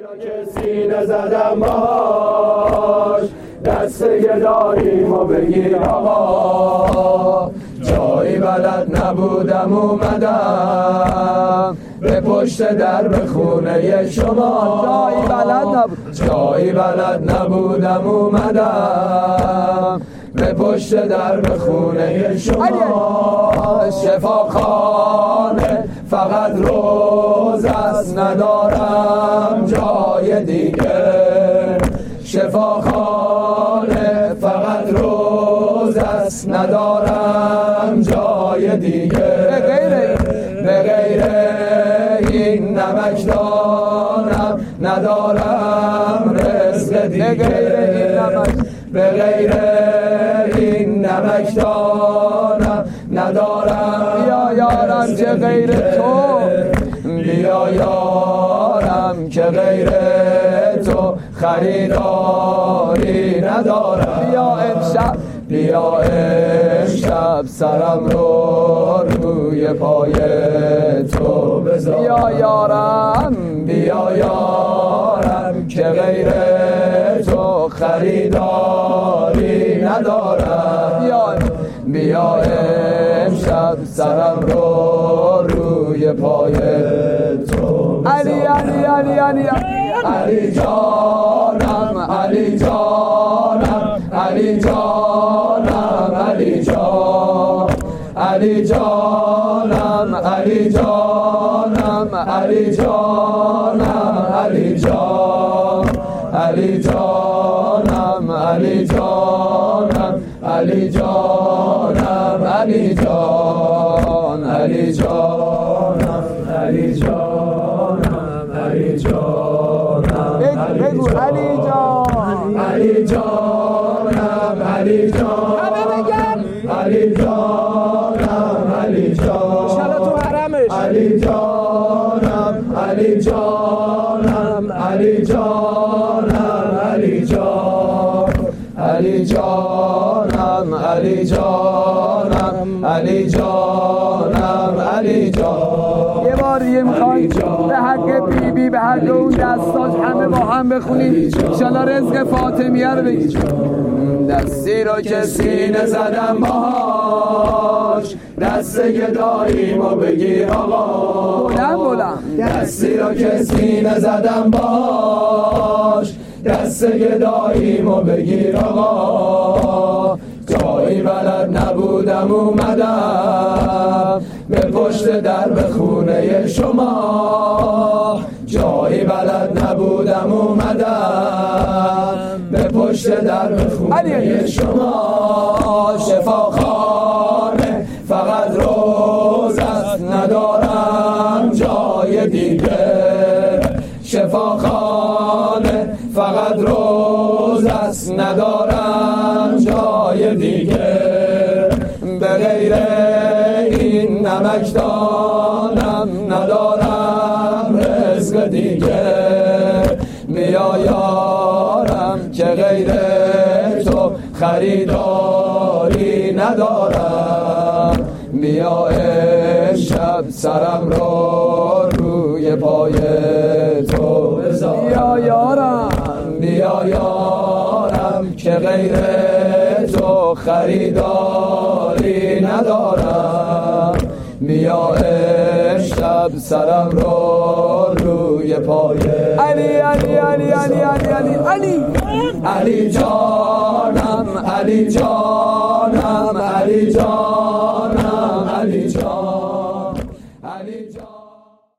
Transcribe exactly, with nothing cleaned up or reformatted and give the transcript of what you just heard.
که سینه زدم باش دست گداییم و بگیر آقا جایی بلد نبودم اومدم به پشت در به خونه شما جایی بلد نبود جایی بلد نبودم اومدم به پشت در به خونه شما شفاخانه فقط روز است ندارم جای دیگه شفاخانه فقط روز است ندارم جای دیگه به غیر این نمکدانم ندارم رزق دیگه به غیر این نمکدانم ندارم بیا یارم که غیر تو بیا یارم که غیر تو خریداری ندارم بیا امشب بیا امشب سرم رو روی پای تو بذار بیا یارم بیا یارم که غیر تو خریداری ندارم بیا بیا امشب سرم رو روی پای تو علی علی علی علی علی جانم علی جانم علی جانم علی جان علی جانم علی جانم علی جانم علی جان علی جانم علی جانم علی جانم علی جان علی جانم علی جانم علی جانم بگو علی جان علی جانم علی جان همه بگن علی جانم علی جان شالا تو حرمش علی جانم علی جانم علی جانم علی جان علی جانم علی جانم علی جانم علی جان یه بار دیگه میخوای به حق بی بی به حق اون دستاش همه با هم بخونیم انشالله رزق فاطمیه رو بگید دستی رو که سینه زدم باش دست گداییم و بگیر آقا بلند بلند دستی رو که سینه زدم باش دست گداییم و بگیر آقا جایی بلد نبودم اومدم به پشت در به خونه شما جایی بلد نبودم اومدم به پشت در به خونه شما شفاخانه فقط روز است ندارم جای دیگه شفاخانه فقط روز است ندارم جای دیگه به غیر این نمکدانم ندارم رزق دیگه بیا یارم که غیر تو خریداری ندارم بیا امشب سرم رو روی پای تو بذار بیا یارم بیا یارم که غیر تو خریداری ندارم بیا امشب سرم رو روی پای علی علی علی علی علی علی علی علی جانم علی جانم علی جانم علی جان